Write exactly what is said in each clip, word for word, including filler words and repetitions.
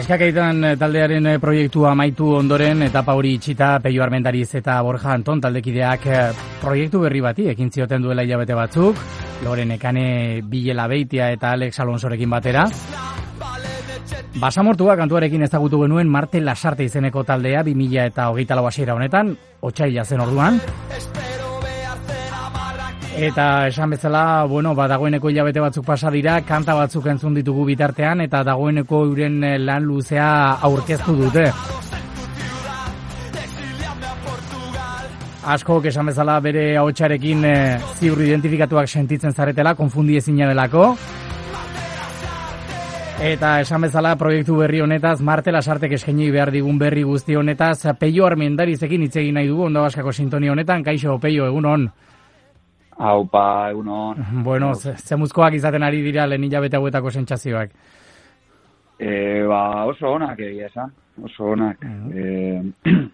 Neskakeitan taldearen proiektua amaitu ondoren etapa hori itxita Peio Armendariz eta Borja Anton taldekideak proiektu berri bati ekin zioten duela hilabete batzuk, Loren Ekane, Bilela Beitia eta Alex Alonsorekin batera. Basamortua kantuarekin ezagutu genuen Marte Lasarte izeneko taldea bi mila eta hogeita lau hasiera honetan, otsaila zen orduan. Eta esan bezala, bueno, ba, dagoeneko hilabete batzuk pasa dira, kanta batzuk entzun ditugu bitartean, eta dagoeneko euren lan luzea aurkeztu dute. Askok esan bezala bere ahotsarekin e, ziur identifikatuak sentitzen zaretela, konfundi ezina delako. Eta esan bezala proiektu berri honetaz, Marte Lasartek eskaini behar digun berri guzti honetaz, Peio Armendarizekin hitz egin nahi dugu, Onda Baskako sintonia honetan. Kaixo, Peio, egun hon. Aupa, egunon. Bueno, zemuzkoak izaten ari dira lehen hilabete hauetako sentsazioak. E, ba, oso onak egia esan, oso onak. Uh-huh.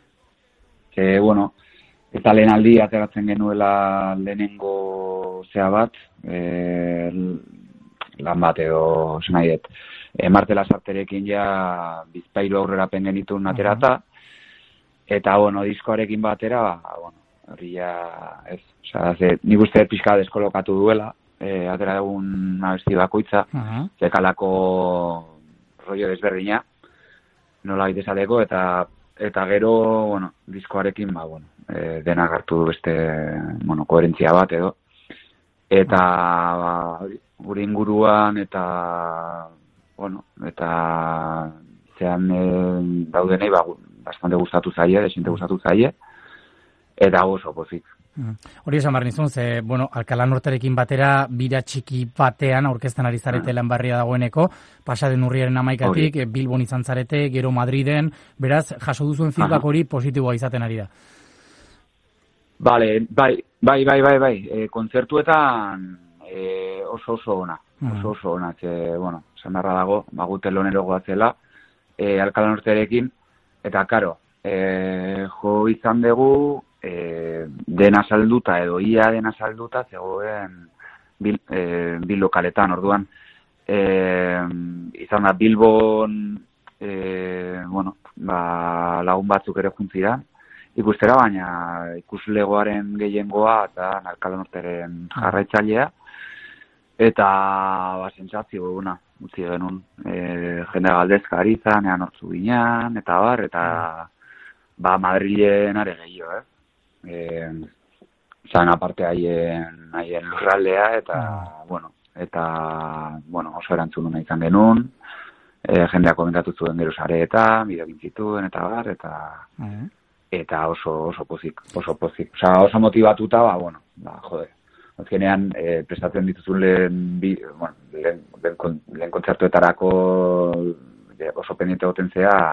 e, e, bueno, eta lehen aldi ateratzen genuela lehenengo zea bat, e, lan bat edo senaiet. E, Marte Lasarterekin ja bizpairu aurrerapen genituen aterata, uh-huh. Eta, bueno, diskoarekin batera, ba, bueno, hori ja, ez, oza, ze, nik uste pixka deskolokatu duela, e, atera egun abesti bakoitza, uh-huh. Zekalako rollo desberdina, nola gaitezateko, eta eta gero, bueno, diskoarekin, ba, bueno, e, denak hartu du beste, bueno, koherentzia bat edo, eta, ba, gure inguruan, eta, bueno, eta zean e, daudenei, ba, bastante gustatu zaie, desinte gustatu zaie, eta oso pozik. Hori esan behar nizun, ze, bueno, Alkala Norterekin batera bira txiki batean aurkezten ari zarete lan barria dagoeneko, pasaden urriaren amaikatik, Ori. Bilbon izan zarete, gero Madriden, beraz, jaso duzuen feedback hori positiboa izaten ari da. Bale, bai, bai, bai, bai, bai, e, kontzertuetan e, oso oso ona, oso oso ona, ze, bueno, esan beharra dago, bagute lonero goatzela, e, Alkala Norterekin, eta karo, e, jo izan dugu, E, dena salduta edo ia dena salduta zegoen bil, e, bil lokaletan, orduan e, izan da Bilbon e, bueno, ba, lagun batzuk ere juntzira ikustera, baina ikuslegoaren gehiengoa eta Alkala Norteren jarraitzailea eta ba, sentsazio eguna utzi genuen, e, jende galdezka ari zan, ean hortzu ginean eta bar, eta ba, Madrilen are gehiago, eh? Eh, zan aparte haien haien lurraldea eta mm. bueno, eta bueno, oso erantzun nahi izan genuen, eh, jendeak komentatu zuen gero sareetan, bideo gintzituen eta bar, eta mm. eta oso oso pozik, oso pozik. Osea, oso motivatuta, ba, bueno, ba, jode. Azkenean, eh, prestatzen dituzun lehen, bi, bueno, lehen, lehen, lehen kontzertuetarako oso pendiente goten zea,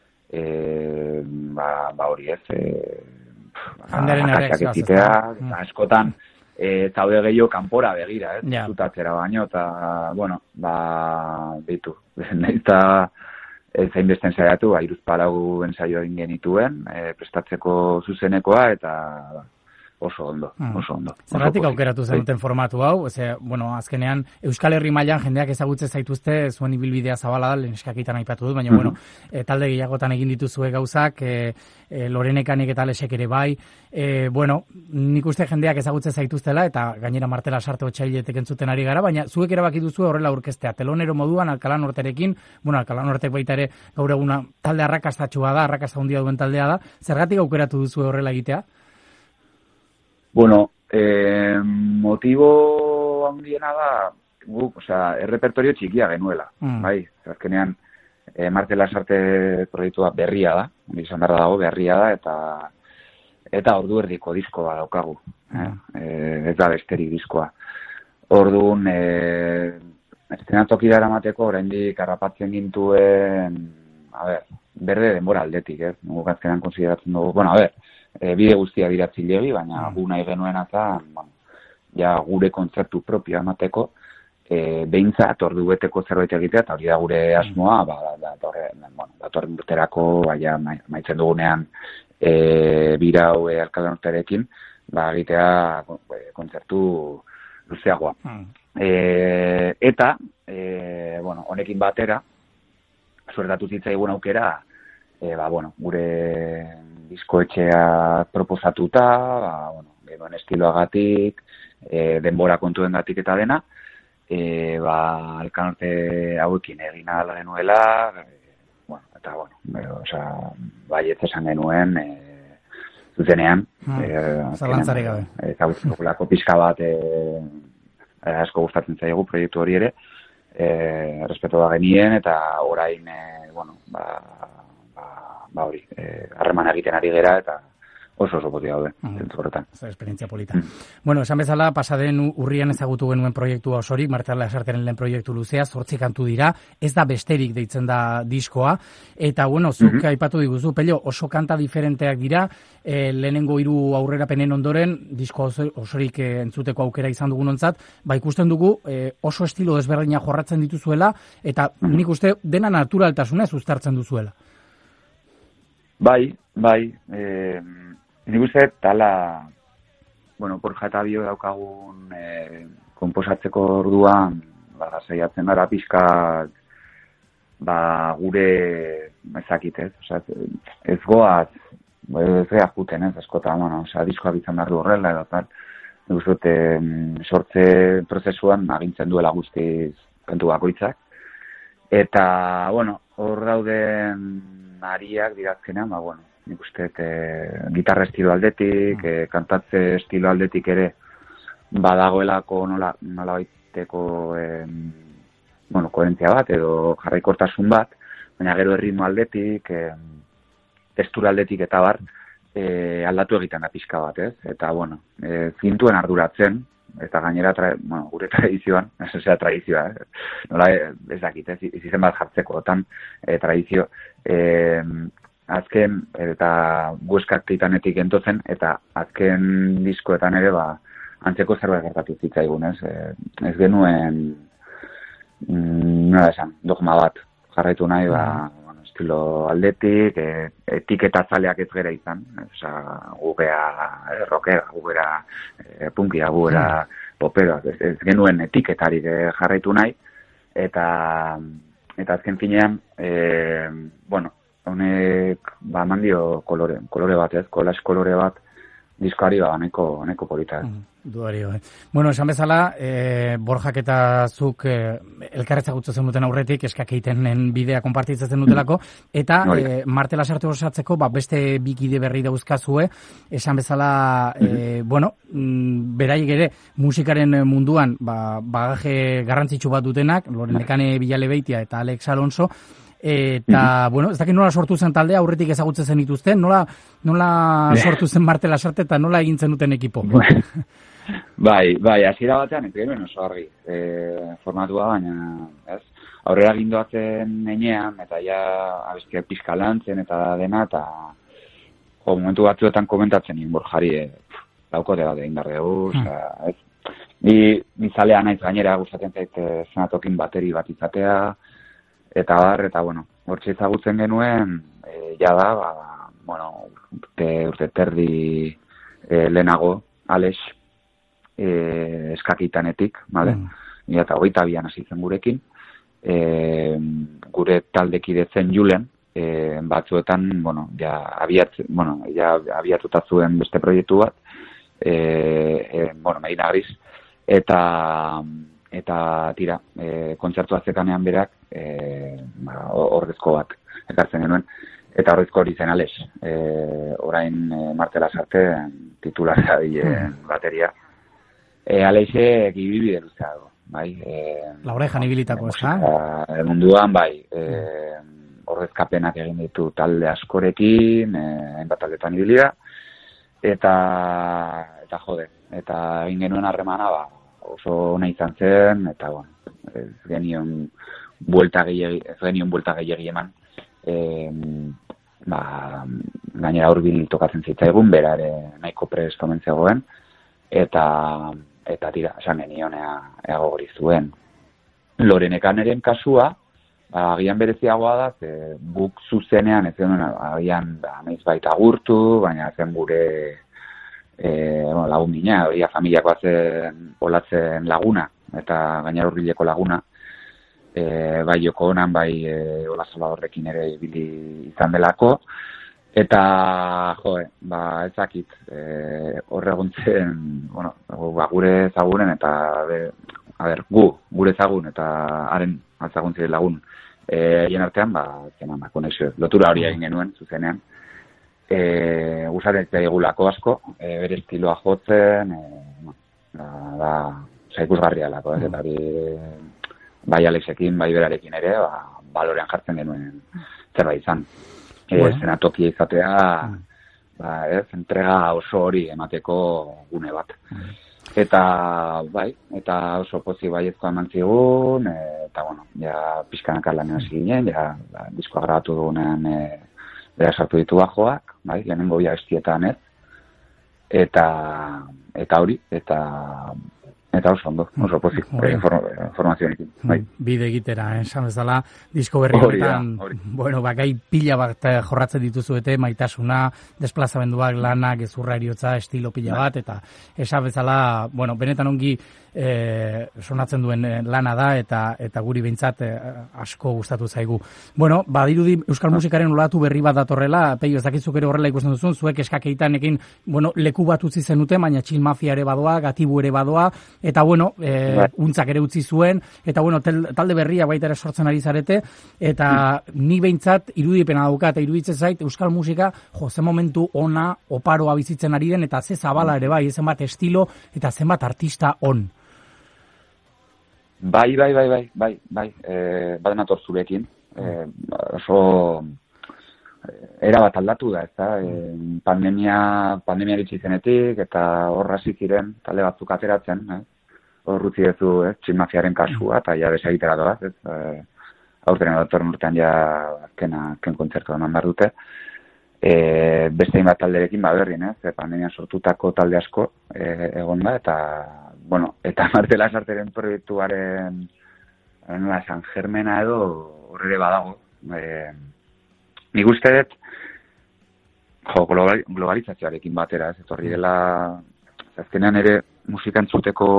eh, ba, ba hori ez, eh, Jendearen erreakzioa. Askotan, e, zaude gehiago kanpora begira, ez? Yeah. Zutatzera baino, eta, bueno, ba, ditu. Eta zein besten saiatu, ba, iruzpalau ensaio egin genituen, e, prestatzeko zuzenekoa, eta oso ondo, oso ondo. Zergatik aukeratu zenuten formatu hau? Ze, bueno, azkenean, Euskal Herri mailan jendeak ezagutze zaituzte, zuen ibilbidea zabala da, lehen eskakitan aipatu dut, baina, bueno, e, talde gehiagotan egin dituzue gauzak, e, e, Lorenekanek eta Lesek ere bai, e, bueno, nik uste jendeak ezagutze zaituztela, eta gainera Marte Lasarte otsailetek entzuten ari gara, baina zuek erabaki duzue horrela aurkeztea, telonero moduan, Alkala Norterekin, bueno, Alkala Nortek baita ere gaur eguna talde arrakastatxua da, arrakasta handia duen taldea da, zergatik aukeratu duzue horrela egitea? Bueno, eh, motibo handiena da, guk, osea, errepertorio txikia genuela, mm. bai, azkenean, e, Marte Lasarte proiektua berria da, izan behar dago berria da, eta eta ordu erdiko diskoa daukagu, mm. eh? E, ez da besterik diskoa. Orduan, e, estenatoki dara mateko, oraindik harrapatzen gintuen, a ber, berde denbora aldetik, ez, eh? Nugu azkenean konsideratzen dugu, bueno, a ber, E, bide guztia dira zilegi, baina mm. gu nahi genuen azan, bueno, ja gure kontzertu propioa emateko, e, behintzat ordu beteko zerbait egitea, eta hori da gure asmoa, mm. ba, datorren, bueno, datorren urterako, baina maitzen dugunean e, bira hau Alkala Norterekin, ba, egitea kontzertu luzeagoa. Mm. E, eta, e, bueno, honekin batera, suertatu zitzaigun aukera, e, ba, bueno, gure diskoetxea proposatuta, ba, bueno, genuen estiloagatik, e, denbora kontuengatik eta dena, e, ba, Alkanarte hauekin egin ahala genuela, e, bueno, eta, bueno, bero, oza, baietz esan genuen, e, zuzenean. Hmm, e, Zalantzarik gabe. Ezagutzen dugulako pixka bat, e, asko gustatzen zaigu proiektu hori ere, e, respeto da genien, eta orain, e, bueno, ba, ba, ba hori, harreman e, egiten ari gera, eta oso oso poti gaude, zentzu horretan. Ez da, esperientzia polita. Mm. Bueno, esan bezala, pasaden urrian ezagutu genuen proiektua osorik, Marte Lasarteren lehen proiektu luzea, zortzi kantu dira, ez da besterik deitzen da diskoa, eta, bueno, zuk mm-hmm. aipatu diguzu, Pello, oso kanta diferenteak dira, e, lehenengo hiru aurrerapenen ondoren, disko osorik e, entzuteko aukera izan dugun ontzat, ba ikusten dugu e, oso estilo desberdina jorratzen dituzuela, eta mm-hmm. nik uste dena naturaltasunez uztartzen duzuela. Bai, bai, eh, nik uste, tala, bueno, Borja eta bio daukagun e, komposatzeko orduan, ba, saiatzen gara pixka, ba, gure, ezakit, ez, oza, ez goaz, ez geha juten, ez, askotan, bueno, oza, diskoa bitzen behar du horrela, edo, tal, nik uste, sortze prozesuan agintzen duela guztiz kantu bakoitzak, eta, bueno, hor dauden ariak dirazkenean, ba, bueno, nik uste, e, gitarra estilo aldetik, e, kantatze estilo aldetik ere badagoelako nola, nola baiteko e, bueno, koherentzia bat edo jarraikortasun bat, baina gero erritmo aldetik, e, testura aldetik eta bar, e, aldatu egiten da pixka bat, ez? Eta, bueno, e, zintuen arduratzen, eta gainera, tra, bueno, gure tradizioan, ez zera tradizioa, eh? Nola ez dakit, ez izen bat jartzeko, otan e, tradizio, e, azken, eta gueskak titanetik entozen, eta azken diskoetan ere, ba, antzeko zerbait gertatu zitzaigun, ez? E, ez genuen, mm, nola esan, dogma bat jarraitu nahi, ba, bueno, estilo aldetik, e, etiketa zaleak ez gera izan, oza, gugea e, rockera, gugera e, punkia, gugera popera, ez, ez genuen etiketarik e, jarraitu nahi, eta, eta azken finean, e, bueno, honek, ba, mandio kolore, kolore bat, ez, kolas kolore bat, diskoari, ba, neko, neko polita. Mm, duari, bai. Bueno, esan bezala, e, Borjak eta zuk e, elkarretzagutzen zenuten aurretik, eskak egiten bidea konpartitzen dutelako, eta no, e, Marte Lasarte osatzeko, ba, beste bikide berri dauzkazue, esan bezala, e, bueno, mm, beraiek ere, musikaren munduan, ba, bagaje garrantzitsu bat dutenak, Loren Lekane Bilalebeitia eta Alex Alonso, eta, mm-hmm. bueno, ez dakit nola sortu zen taldea, aurretik ezagutzen zen dituzten, nola, nola sortu zen Marte Lasarte eta nola egintzen duten ekipo? Bai, bai, hasiera batean, ez genuen oso argi e, formatua, baina, ez, aurrera gindoatzen nenean, eta ja, abestiak pixka lantzen, eta dena, eta, jo, momentu batzuetan komentatzen nien Borjari, e, laukote bat egin darregu, mm. ez, ni, ni zalea naiz gainera gustatzen zait zenatokin bateri bat izatea, eta bar, eta, bueno, hortxe ezagutzen genuen, e, jada, ba, bueno, urte, urte terdi e, lehenago, Alex, e, eskakitanetik, bale? Mm. Eta hogeita bian hasi zen gurekin, e, gure taldekide zen Julen, e, batzuetan, bueno, ja, abiat, bueno, ja, abiatuta zuen beste proiektu bat, e, e, bueno, Medina Gris, eta... eta tira, e, kontzertu azekanean berak e, ba, ordezko bat ekartzen genuen, eta ordezko hori zen Alex, e, orain e, Marte Lasarte titularra diren bateria. E, Alexek ibibide luzea dago, bai? E, La orejan ibilitako, ez da? Munduan, bai, e, ordezkapenak egin ditu talde askorekin, e, hainbat taldetan ibilida, eta, eta jode, eta egin genuen harremana, ba, oso ona izan zen, eta, bueno, ez genion buelta gehiagi, ez genion buelta gehiagi eman, e, ba, gainera hurbil tokatzen zitzaigun, bera ere nahiko prest omen zegoen, eta, eta tira, esan genion ea gogori zuen. Lorenekaren kasua, ba, agian bereziagoa da, ze guk zuzenean, ez genuen, agian, ba, meiz baita gurtu, baina zen gure, E, bueno, lagun gina, ia familiakoa zen olatzen laguna, eta gainera hurbileko laguna. e, bai Joko Onan, bai e, Ola Salvadorrekin ere ibili izan delako, eta, joe, ba, ezakit, e, horreguntzen, bueno, ba, gure ezagunen, eta, be, a ber, gu, gure ezagun, eta haren azaguntzire lagun, egin artean, ba, zenan, ba, konexio, lotura hori egin genuen, zuzenean, e, gustatzen zaigulako asko, e, bere estiloa jotzen, e, da, da, ikusgarria lako, ez, eta bai Alexekin, bai berarekin ere, ba, balorean jartzen genuen zerbait izan. E, bueno. Zenatokia izatea, ba, ez, entrega oso hori emateko gune bat. Eta, bai, eta oso pozik baiezkoa eman zigun, e, eta, bueno, ja pixkanaka lanean hasi ginen, ja, ba, diskoa grabatu dugunean, e, bera sartu ditu bajoak, bai, lehenengo bia estietan ez, eta, eta hori, eta, eta oso ondo, oso pozik, informazioekin. Bai. Bide egitera, esan bezala, disko berri horretan, bueno, ba, gai pila bat jorratzen dituzuete, maitasuna, desplazamenduak, lanak, gezurra eriotza, estilo pila bat, eta esan bezala, bueno, benetan ongi e, sonatzen duen lana da, eta eta guri behintzat e, asko gustatu zaigu. Bueno, badirudi euskal musikaren olatu berri bat datorrela, Peio, ez dakizuk ere horrela ikusten duzun, zuek eskakeitanekin, bueno, leku bat utzi zenute, baina Chill Mafia ere badoa, Gatibu ere badoa, eta bueno, e, untzak ere utzi zuen, eta bueno, talde berria baita ere sortzen ari zarete, eta ni behintzat irudipena dauka, eta iruditzen zait, euskal musika, jo, ze momentu ona, oparoa bizitzen ari den, eta ze zabala ere bai, zenbat estilo, eta zenbat artista on. Bai, bai, bai, bai, bai, bai, e, baden ator zurekin, e, oso era bat aldatu da, ez da, e, pandemia, pandemia eritzi zenetik, eta horra zikiren, talde batzuk ateratzen, eh? Hor utzi dezu, eh? Chill Mafiaren kasua, eta ja desegitera doaz, ez, e, aurten datorren urtean ja azkena, azken kontzertu eman behar dute, e, beste bat talderekin baberrin, ez, e, pandemia sortutako talde asko e, egon da, eta bueno, eta Martela Sarteren proiektuaren nola San Germena edo horre badago. E, nik uste dut, jo, globalizazioarekin batera, ez etorri dela, azkenean ere musika entzuteko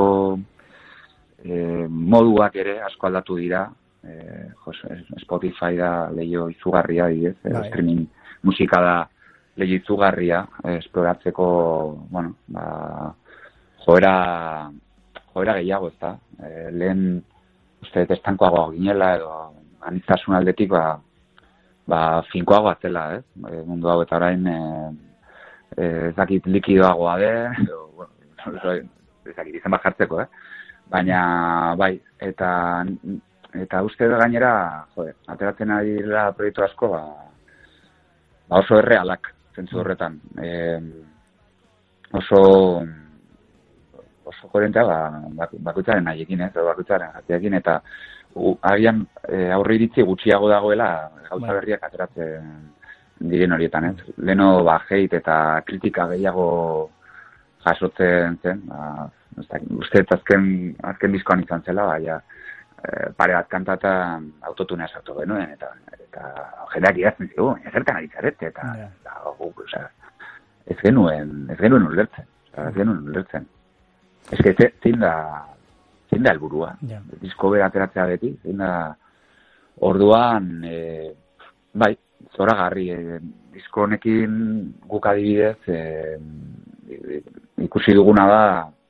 e, moduak ere asko aldatu dira, e, jo, Spotify da lehio izugarria, ez, no, streaming musika da lehio izugarria, e, esploratzeko, bueno, ba, joera, joera gehiago, ez da. E, lehen, uste, estankoagoa ginela, edo anitzasun aldetik, ba, ba finkoagoa zela, ez? E, mundu hau eta orain, e, e, ez dakit likidoagoa den, edo, bueno, ez dakit izan bat jartzeko, eh? Baina, bai, eta, eta uste da gainera, jode, ateratzen ari dira proiektu asko, ba, ba oso errealak, zentzu horretan. E, oso... oso koherentea ba, bakoitzaren nahiekin, ez, bakoitzaren jatiekin, eta u, agian e, aurre iritzi gutxiago dagoela gauza berriak ateratzen diren horietan, ez. Leno ba, hate eta kritika gehiago jasotzen zen, ba, uste azken, azken diskoan izan zela, baina e, pare bat kantatan autotunea sartu genuen, eta, eta jendeak idazten zigu, ezertan ari zarete, eta, yeah. eta o, o, sea, ez genuen, ez genuen ulertzen, ez genuen ulertzen. Ez que zein da, zein da helburua, yeah. Disko bera ateratzea beti, zein da orduan, e, bai, zoragarri, e, disko honekin guk adibidez, e, ikusi duguna da,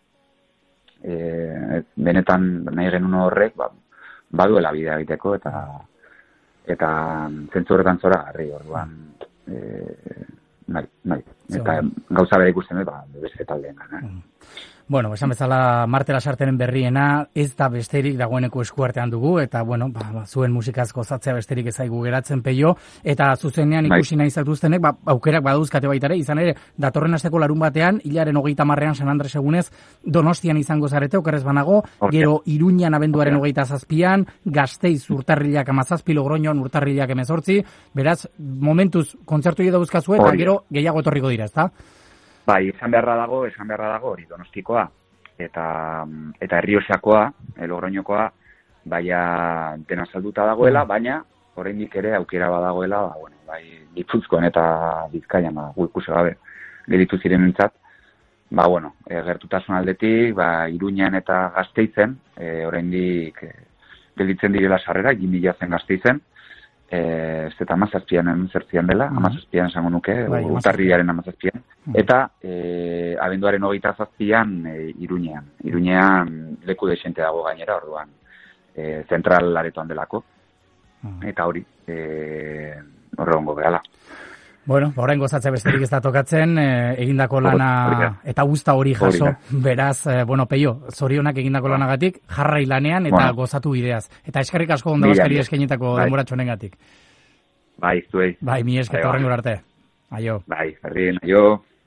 e, benetan nahi genuen horrek, ba, baduela bidea egiteko, eta eta zentzu horretan zoragarri, orduan, e, bai, bai, eta gauza bera ikusten dut, ba, beste taldeen gana. Mm. Bueno, esan bezala Martela Sarteren berriena ez da besterik dagoeneko eskuartean dugu, eta, bueno, ba, zuen musikaz gozatzea besterik ezaigu geratzen, Peio, eta zuzenean ikusi nahi zatuztenek, ba, aukerak badauzkate baitare, izan ere, datorren asteko larun batean, hilaren hogeita marrean San Andres egunez, Donostian izango zarete, okerrez banago, okay. Gero Iruñan abenduaren okay. hogeita zazpian, Gasteiz urtarrilak amazazpi, Logroñon urtarrilak emezortzi, beraz, momentuz kontzertu dauzkazue, eta gero gehiago etorriko dira, ezta? Bai, esan beharra dago, esan beharra dago, hori Donostikoa, eta, eta Errioxakoa, Logroñokoa, baina dena salduta dagoela, baina oraindik ere aukera badagoela, ba, bueno, bai, Gipuzkoan eta Bizkaian, ba, ikusi gabe, gelditu ziren mintzat, ba, bueno, e, gertutasun aldetik, ba, Iruñan eta Gasteizen, e, oraindik e, gelitzen direla sarrera, egin bila zen Gasteizen, e, ez eta amazazpian zertzian dela, uh -huh. amazazpian esango nuke, bai, urtarriaren amazazpian, uh -huh. eta e, abenduaren hogeita zazpian e, Iruñean. Iruñean leku desente dago gainera, orduan, e, zentral aretoan delako, uh -huh. eta hori, e, horre hongo behala. Bueno, orain gozatzea besterik ez da tokatzen, eh, egindako lana eta guzta hori jaso, Orida. Beraz, eh, bueno, Peio, zorionak egindako lanagatik, jarrai lanean eta bueno. Gozatu ideaz. Eta eskerrik asko Onda Baskari eskainitako bai. Denboratxo honengatik. Bai, zuei. Bai, mi esker, horrengor arte. Aio. Bai, berdin, aio.